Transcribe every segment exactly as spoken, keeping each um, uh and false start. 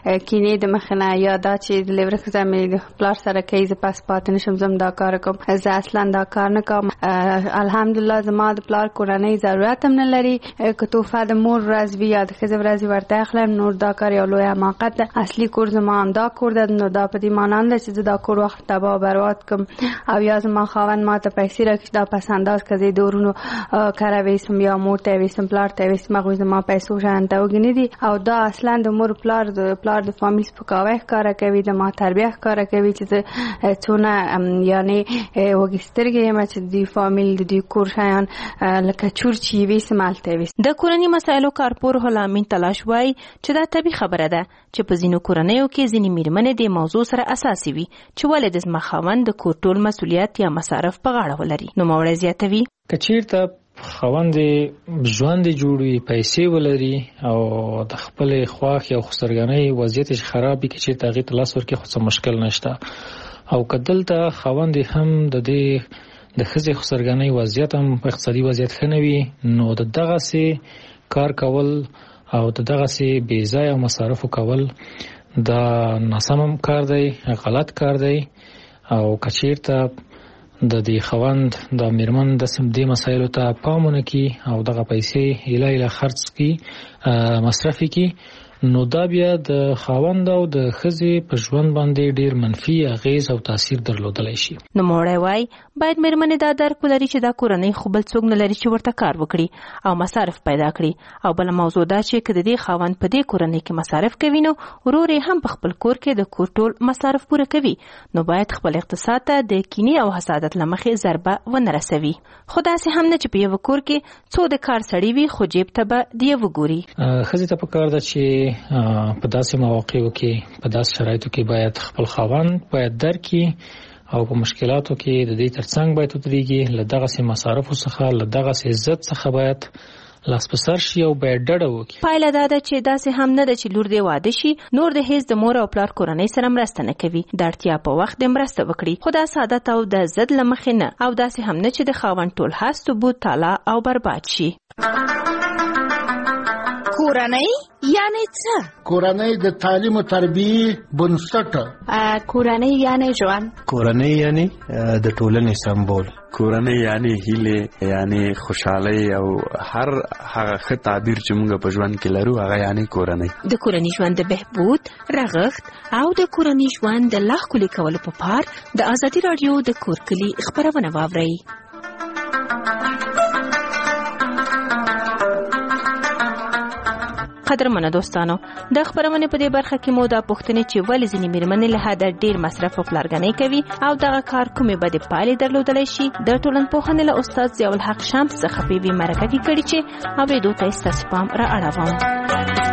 کینې د مخ نه یا دا چې د لیور ښځه مې د پلار سره کوي زه پس پاتې نشم زم دا کار کوم زه اصلا دا کار نه کوم. الحمدلله زما د پلار کورنۍ ضرورت هم نه لري که تحفه د مور ورځ وي یا د ښځې ورځ ورته اخلم. نور دا کار یو لوی حماقت ده. اصلي کور زما هم دا کور ده. نو دا په دې معنا نه چې زه دا کور وخت تباه برباد کوم او یا زما خاوند ما ته پیسې راکړي دا پس انداز که زه د ورونو کره ویسم یا مور ته ویسم پلار ته ویسم هغوی زما پیسو شان ته وګڼي دي او دا اصلا د مور پلار د پلار د فامیل سپکاوی ښکاره کوي د ما تربیه ښکاره کوي چې زه څونه یعنې وږې سترګې یم چې د دوی فامیل د دوی کور شیان لکه چور چې یې ویسم هلته ویسم. د کورني مسایلو کارپور هلامین تلاش وایي چې دا طبیعي خبره ده چې په ځینو کورنیو کې ځینې میرمنې د موضوع سره اساسي وي چې ولې د زما خاوند د کور ټول مسؤلیت یا مصارف په غاړه ولري. نوموړی زیاتوي که چېرته خاوند ژوند جوړوي پیسې ولري او د خپلې خواښ یا خسرګنۍ وضعیت یې خراب وي که چېرته هغې ته لاس ورکړي خو څه مشکل نشته او که دلته خاوند هم د دې د ښځې خسرګنۍ وضعیت هم اقتصادي وضعیت ښه نه وي نو د دغسې کار کول او د دغسې بې ځایه مصارفو کول دا ناسم کار دی غلط کار دی او که چېرته د دې خاوند د میرمن د دې مسایلو ته پام ونه کړي او دغه پیسې ایله ایله خرڅ کړي مصرف کړي نو دا بیا د خاوند او د ښځې په ژوند باندې ډیر منفي اغیز او تاثیر درلودلی شي. نوموړی وایي باید میرمنې دا درک ولري چې دا کورنۍ خو بل څوک نه لري چې ورته کار وکړي او مصارف پیدا کړي او بله موضوع دا چې که د دې خاوند په دې کورنۍ کې مصارف کوي نو ورور یې هم په خپل کور کې د کور ټول مصارف پوره کوي نو باید خپل اقتصاد ته د کینې او حسادت له مخې ضربه ونه رسوي. خو داسې هم نه چې په یوه کور کې څو د کار سړي وي خو جیب ته به د یوه ګوري. ښځې ته پکار ده چې په داسې مواقعو کې په داسې شرایطو کې باید خپل خاوند باید درک کړي او په مشکلاتو کې د دې ترڅنګ باید ودرېږي له دغسې مصارفو څخه له دغسې عزت څخه باید لاس په سر شي او باید ډډه وکړي. پایله دا ده چې داسې هم نه ده چې لور دې واده شي نور د هیڅ د مور او پلار کورنۍ سره مرسته نه کوي د اړتیا په وخت دې مرسته وکړي خو دا سعادت او د ضد له مخې نه او داسې هم نه چې د خاوند ټول هست بود تالا او برباد شي. کورنۍ یعنی څه؟ کورنۍ د تعلیم او تربیې بنسټ. کورنۍ یعنی ژوند. کورنۍ یعنی د ټولنې سمبول. کورنۍ یعنی هیله یعنی خوشحالي او هر هغه ښه تعبیر چې موږ په ژوند کې لرو هغه یعنی کورنۍ. د کورنۍ ژوند د بهبود رغښت او د کورنۍ ژوند د لا ښکلي کولو په پار د ازادي راډیو د کور کلي خپرونه واورئ. قدرمنو دوستانو د خبرونه په دې برخه کې مو دا پوښتنه چې ولې ځینې میرمنې له حده ډیر مصرف او پلارګنۍ کوي او دغه کار کومې بدې پایلې درلودلی شي د ټولنپوهنې له استاد ضیاء الحق شمس څخه په یوې مرکه کې کړي چې اورېدو ته یې ستاسو پام را اړوم.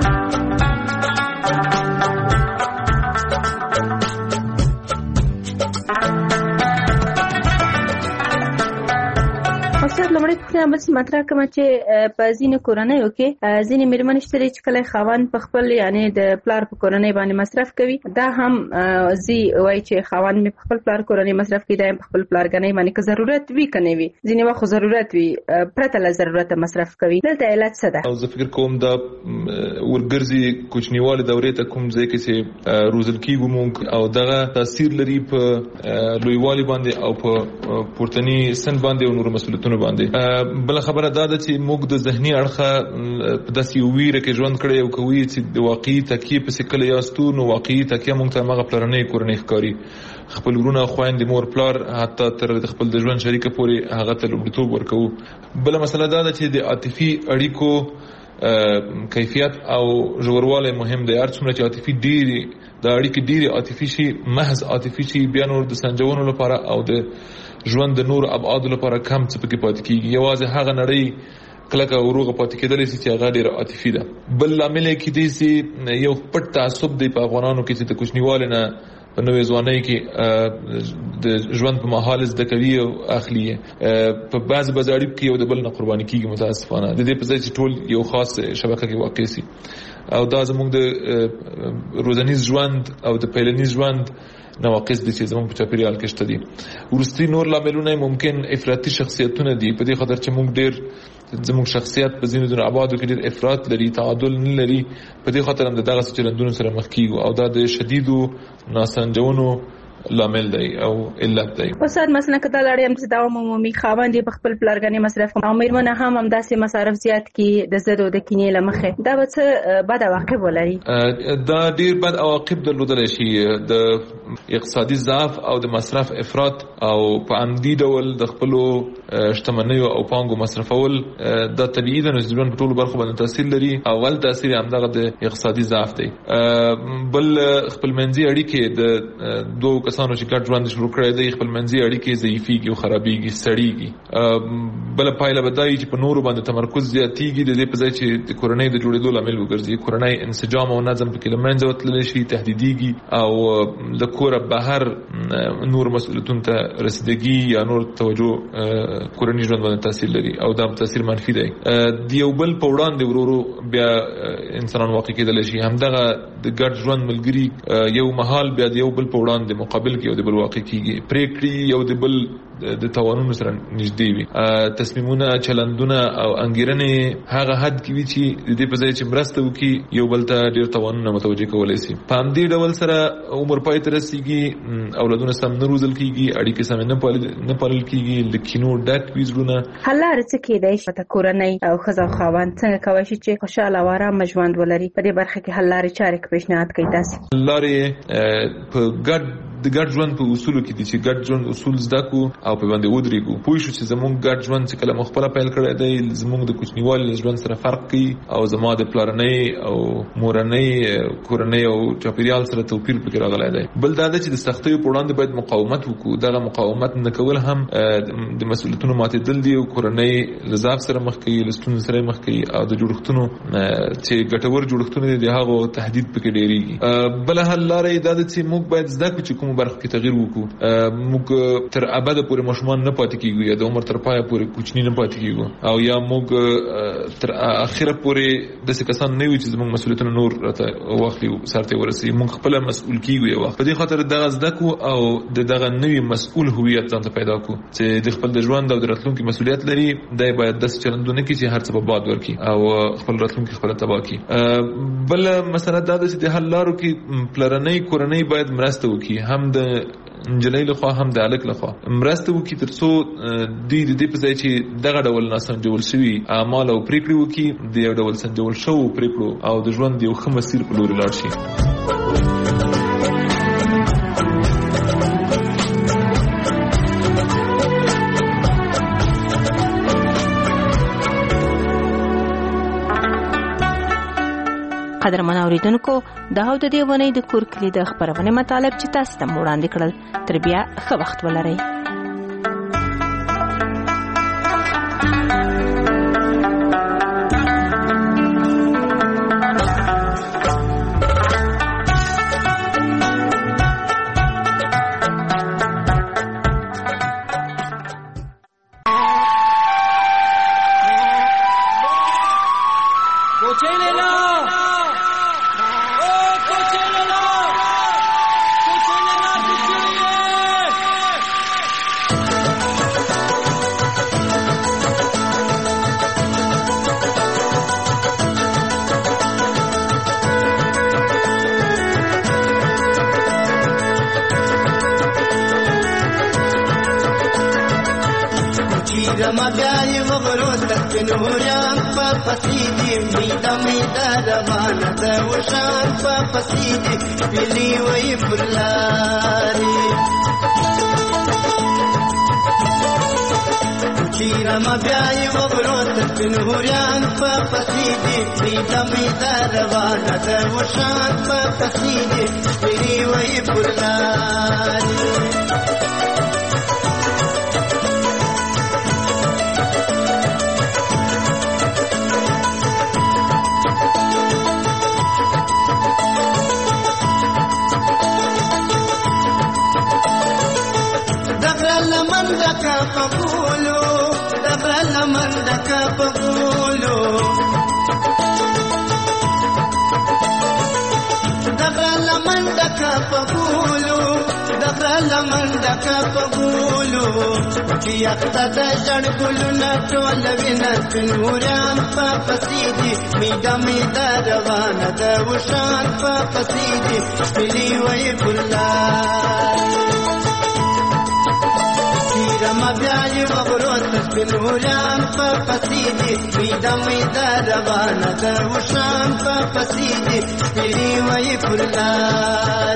لومړی پوښتنه بل څه مطرح کوم چې په ځینو کورنیو کې ځینې میرمنې شته چې کله خاوند په خپل یعنی د پلار په کورنۍ باندې مصرف کوي دا هم زی وایي چې خاوند مې په خپل پلار کورنۍ مصرف کوي دا په خپل پلارګنۍ باندې که ضرورت وي که نه وي ځینې وخت ضرورت وي پرته له ضرورت مصرف کوي. دلته علت څه ده؟ زه فکر کوم دا ورګرځي کوچنیوالي دورې ته کوم ځای کې چې روزل کېږو موږ او دغه تاثیر لري په لویوالي باندې او په پورتني سن باندې او نور مسؤلیتونو باندې. بل خبره دا ده چې موږ د ذهني اړخه په داسې ویره کې ژوند کړی او کوي چې د واقعي تکیې پسې کله یاستو نو واقعي تکیه موږ ته هغه پلرنۍ کورنۍ ښکاري خپل ورونه خویندې مور پلار حتی تر خپل د ژوند شریکه پورې هغه ته لومړیتوب ورکوو. بله مسله دا ده چې د عاطفي اړیکو کیفیت او ژوروالی مهم دی. هر څومره چې عاطفي ډېرې د اړیکې ډېرې عاطفي شي محض عاطفي شي بیا نور د سنجونو لپاره او د ژوند د نور ابعادو لپاره کم څه پکې پاتې کېږي. یوازې هغه نړۍ کلکه وروغه پاتې کېدلی شي چې هغه ډېره عاطفي ده. بل لامل یې کیدای شي یو پټ تعصب دی په افغانانو کې چې د کوچنیوالي نه په نوې ځوانۍ کې د ژوند په مهال زده کوي او اخلي په بعضې بعضې اړیکو کې یو د بل نه قرباني کېږي متاسفانه د دې په ځای چې ټول یو خاص شبکه کې واقع شي. او دا زموږ د روزنیز ژوند او د پیلنیز ژوند نواقص دي چې زموږ په چاپیریال کې شته دي. ورستي نور لاملونه ممکن افراطي شخصیتونه دي، په دې خاطر چې موږ ډېر زموږ شخصیت په ځینو ځینو ابعادو کې ډېر افراط لري، تعادل نه لري، په دې خاطر هم د دغسې چلندونو سره مخ کیږو او دا د شدیدو ناسنجونو لامل دی او علت دی. استاد مثلا کله لړ هم چې دا عمومي خاوند په خپل پلارګنې مصرف او میرمنه هم هم داسې مصارف زیات کی د زړو د کینې لمخه، دا به څه بد عواقب ولري؟ دا ډیر بد عواقب درلودلی شي، د اقتصادي ضعف او د مصرف افراط او په عمدي ډول د خپلو شتمنیو او پانګو مصرفول دا طبیعي ده، نو ژوند په ټولو برخو باندې تاثیر لري. اول تاثیر همدغه د اقتصادي ضعف دی. بل خپلمنځي اړیکې د دوه کسانو چې ګډ ژوند شروع کړی دی خپلمنځي اړیکې ضعیفېږي او خرابېږي، سړېږي. بله پایله به دا وي چې په نورو باندې تمرکز زیاتېږي، د دې په ځای چې د کورنۍ د جوړېدو لامل وګرځي. کورنۍ انسجام او نظم پکې له منځه وتللی شي، تهدیدېږي او له کوره بهر نور مسؤلیتونو ته رسیدګي یا نور توجه کورنۍ ژوند باندې تاثیر لري او دا تاثیر منفي دی. د یو بل په وړاندې ورو ورو بیا انسانان واقع کېدلی شي. همدغه د ګډ ژوند ملګري یو مهال بیا د یو بل په وړاندې مقابل کې یو د بل واقع کېږي، پرېکړې یو د بل د توانونو سره نږدې وي، تصمیمونه، چلندونه او انګیرنې هغه حد کې وي چې د دې په ځای چې مرسته وکړي یو بل ته ډېر توانونه متوجه کولی شي. په همدې ډول سره عمر پای ته رسېږي، اولادونه سم نه روزل کېږي، اړیکې سمې نه پالل کېږي، له کینو ډک وي زړونه. حل لارې څه کېدای شي په کورنۍ او ښځه او خاوند څنګه کولی شي چې خوشحاله او ارامه ژوند ولري؟ په دې برخه کې حل لارې چارې پیشنهاد کوي تاسې؟ حل لارې په ګډ د ګډ ژوند په اصولو کې دي چې ګډ ژوند اصول زده کړو او په باندې ودرېږو. پوه شو چې زموږ ګډ ژوند چې کله مو خپله پیل کړی دی زموږ د کوچنیوالي له ژوند سره فرق کوي او زما د پلارنۍ او مورنۍ کورنۍ او چاپېریال سره توپیر پکې راغلی دی. بل دا ده چې د سختیو په وړاندې باید مقاومت وکړو. دغه مقاومت نه کول هم د مسؤلیتونو ماتېدل دي او کورنۍ له ضعف سره مخ کوي، له ستونزو سره مخ کوي او د جوړښتونو چې ګټور جوړښتونه دي د هغو تهدید پکې ډېرېږي. بله حل لاره یې دا ده چې موږ باید زده کړو چې کومو برخو کې تغیر وکړو. موږ تر ابده پورې ماشومان نه پاتې کېږو یا د عمر تر پایه پورې کوچني نه پاتې کېږو او یا موږ تر اخره پورې داسې کسان نه یو چې زموږ مسؤلیتونه نور راته واخلي او سر ته ورسوي. موږ خپله مسؤول کېږو یو وخت. په دې خاطر دغه زده کړو او د دغه نوي مسؤول هویت ځان ته پیدا کړو چې د خپل د ژوند او د راتلونکي مسؤلیت لري. دی باید داسې چلندونه کړي چې هر څه په باد ورکړي او خپل راتلونکي خپله تباه کړي. بله مسله دا ده چې د حل لارو کې پلرنۍ کورنۍ باید مرسته وکړي، هم د نجلۍ لخوا هم د هلک لخوا مرسته وکړي تر څو دوی د دې په ځای چې دغه ډول ناسنجول شوي اعمال او پرېکړې وکړي د یو ډول سنجول شوو پرېکړو او د ژوند یو ښه مسیر په لوري لاړ شي. قدرمن اوریدونکو دا هو د دې ونې د کور کلی د خبرونه مطالب چې تاسو ته وړاندې کړل. تر بیا ښه وخت ولرئ. دغه لمنډک په ګولو دغه لمنډک په ګولو چې یخته د ژړ ګلونه ټول وینه سپینوران په پسې دي میده میده روانه د وشان په پسې دي سپینې وې پر لار تیرمه بیا یې وغرو ته سپینوران په پسې دي میده میده روانه د وشان په پسې دي سپینې وې پر لار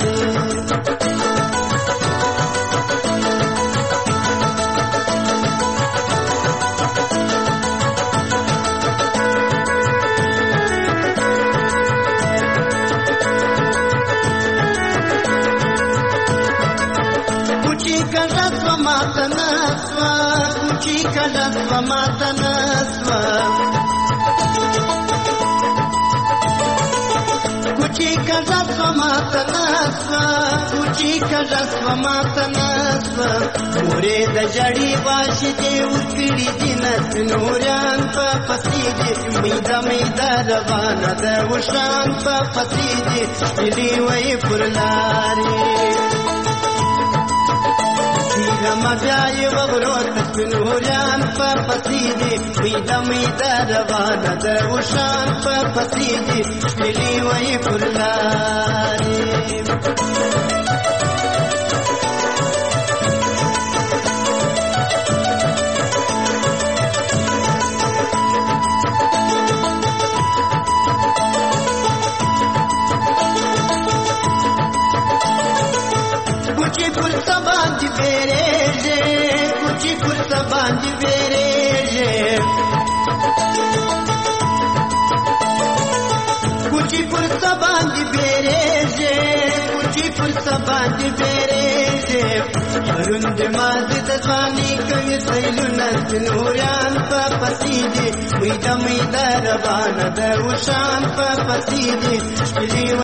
Kuchi kalas va matanasva Kuchi kalas va matanasva Kuchi kalas va matanasva Mure da jari vashi de ukiri dinat nuran pa pasidi Mida mida ravana da ushan pa pasidi Ili vai purlari تیرمه بیا یې وغرو ته سپینوران په پسې دي میده میده روانه د وشان په پسې دي ښکلې وې پر لارې Kuchi purta bandi bereje, kuchi purta bandi bereje. Kuchi purta bandi bereje, kuchi purta bandi bereje. Arund mazid zwani kavi sailuna nuran pa pasidi, mida mida ravana da ushan pa pasidi.